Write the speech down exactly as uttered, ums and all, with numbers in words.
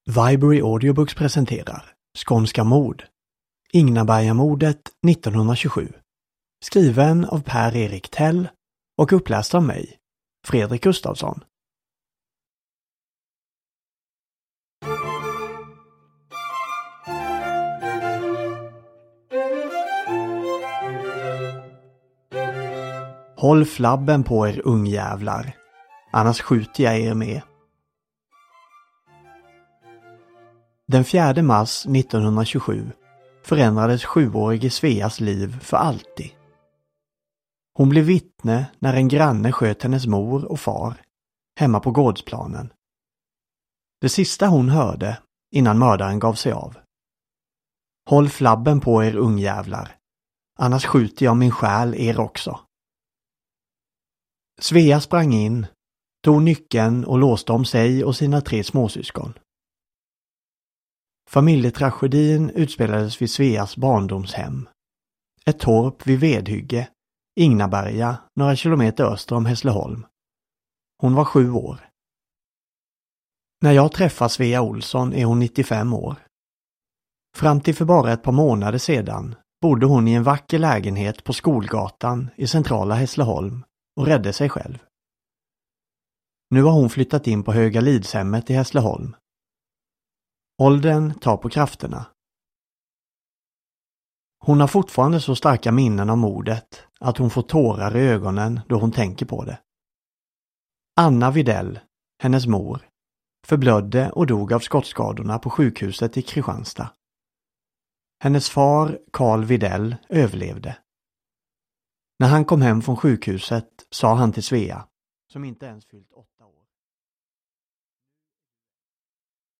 Viberry Audiobooks presenterar Skånska mord. Ingnabergamordet nittonhundratjugosju. Skriven av Per-Erik Tell och uppläst av mig, Fredrik Gustafsson. Håll flabben på er ungjävlar, annars skjuter jag er med. Den fjärde mars nittonhundratjugosju förändrades sjuårige Sveas liv för alltid. Hon blev vittne när en granne sköt hennes mor och far hemma på gårdsplanen. Det sista hon hörde innan mördaren gav sig av: håll flabben på er ungjävlar, annars skjuter jag min själ er också. Svea sprang in, tog nyckeln och låste om sig och sina tre småsyskon. Familjetragedin utspelades vid Sveas barndomshem. Ett torp vid Vedhygge, Ingnaberga, några kilometer öster om Hässleholm. Hon var sju år. När jag träffar Svea Olsson är hon nittiofem år. Fram till för bara ett par månader sedan bodde hon i en vacker lägenhet på Skolgatan i centrala Hässleholm och räddade sig själv. Nu har hon flyttat in på Höga Lidshemmet i Hässleholm. Åldern tar på krafterna. Hon har fortfarande så starka minnen av mordet att hon får tårar i ögonen då hon tänker på det. Anna Widell, hennes mor, förblödde och dog av skottskadorna på sjukhuset i Kristianstad. Hennes far, Carl Widell, överlevde. När han kom hem från sjukhuset sa han till Svea, som inte ens fyllt åtta